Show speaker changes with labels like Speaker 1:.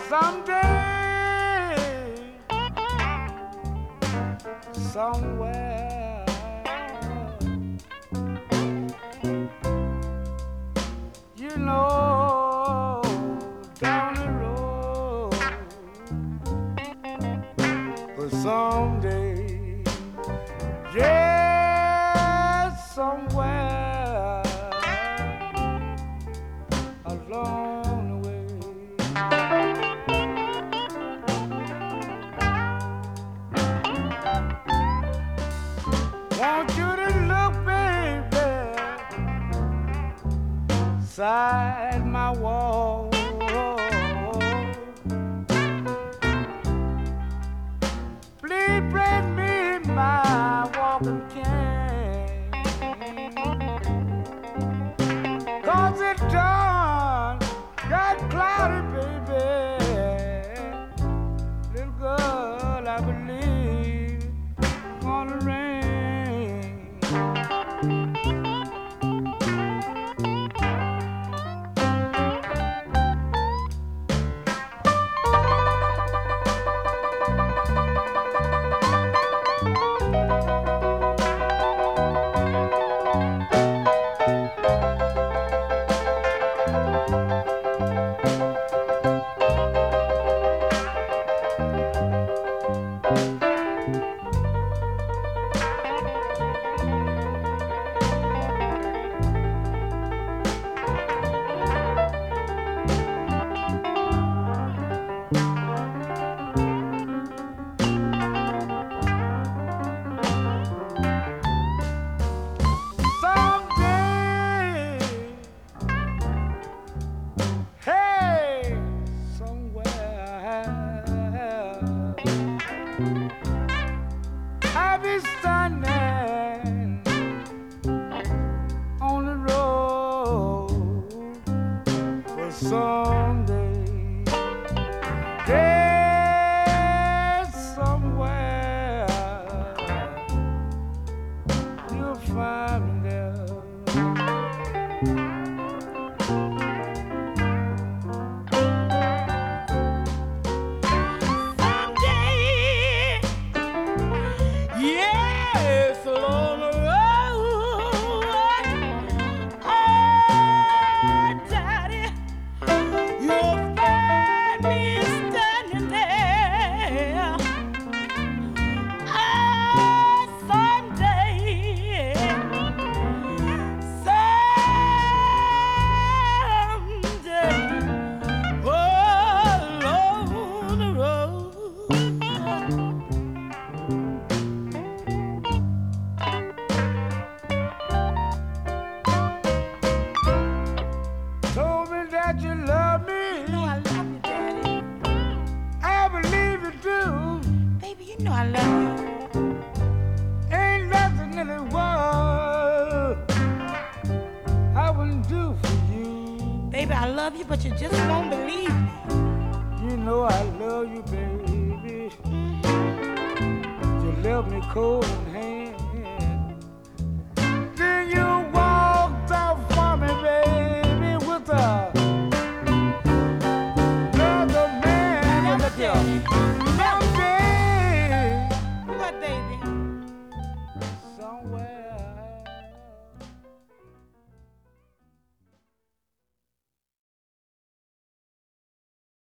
Speaker 1: Someday, somewhere, you know, down the road, but someday, yes, somewhere along the way. Want you to look, baby, inside my wall. Please bring me my walking cane, 'cause it done got cloudy, baby. Little girl, I believe it's gonna rain. Someday, hey, somewhere, I'll be standing on the road for someday. Yes, somewhere you'll find me there.
Speaker 2: Someday, yes, along the road, oh, Daddy, you'll find me standing there. Oh, someday, someday, oh, along the road.
Speaker 1: Told me that you love me.
Speaker 2: You know I love you, Daddy.
Speaker 1: I believe you do.
Speaker 2: Baby, you know I love you.
Speaker 1: Ain't nothing in the world I wouldn't do for you.
Speaker 2: Baby, I love you, but you just won't believe me.
Speaker 1: You know I love you, baby. You left me cold in hand.